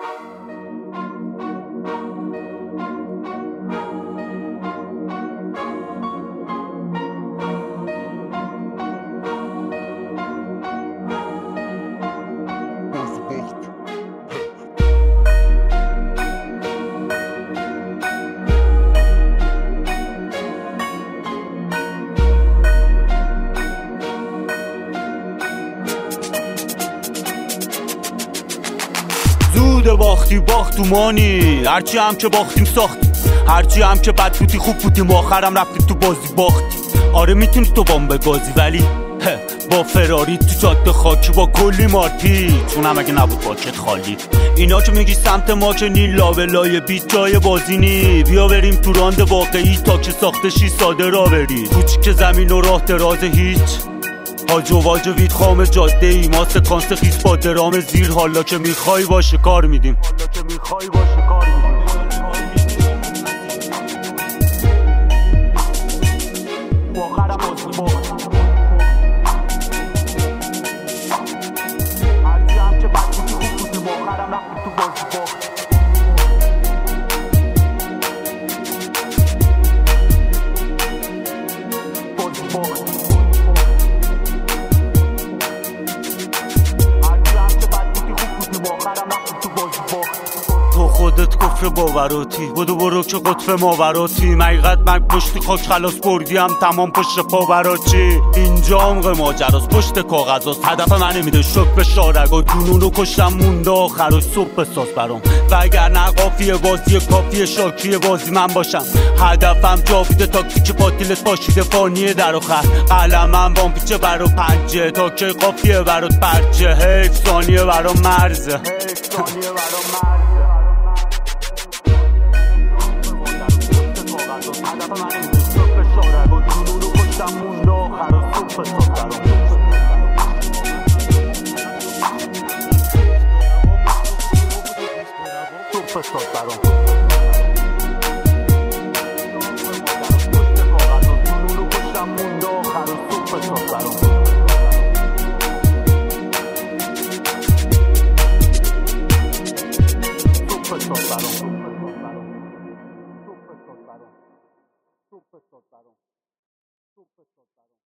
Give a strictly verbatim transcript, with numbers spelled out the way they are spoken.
زود باختی باخت تو مانی، هرچی هم که باختیم ساختیم، هرچی هم که بد بودی خوب بودیم، آخرم رفتیم تو بازی باختی. آره میتونی تو بام بگازی ولی با فراری تو جاده خاکی با کلی مارپی، چونم اگه نبود باکت خالی. اینا که میگی سمت ما که نی لابلای بیت جای بازی نی، بیا بریم تو راند واقعی تا که ساخته شی ساده را بری. کوچیک زمین و راه دراز هیچ هاج و واج و وید خام جاده ای، ما سکانس خیس با درام زیر. حالا که میخوای باشه کار میدیم، حالا که میخوای باشه کار میدیم. واخرم بازی باخت، هرچی هم که بد بودی خوب بودیم، واخرم رفتیم تو بازی باخت. بازی باخت تو خودت کفر باوراتی، بودو برو که قطف ماوراتی. حقیقت من پشتی خاک خلاص بردیم تمام پشت پا براچی. اینجا عمق ماجراست پشت کاغذاست، هدف من نمیده شک به شارگا. جنونو کشتم مونده آخرش صبح بساز برام، و اگر نه قافیه بازی کافیه شاکی بازی من باشم. هدفم جاویده تاکتیک پاتیلت باشیده فانیه در آخر. قلمم بام پیچه برا پنجه تا که قافیه برات پرچه. حیف ثانیه برا مرزه، حیف ثانیه برا مرزه. هدف من این صبح به شارگ و جنونو کشتم مونده آخر و صبح بساز برام. صبح بساز برام. Super, super, super.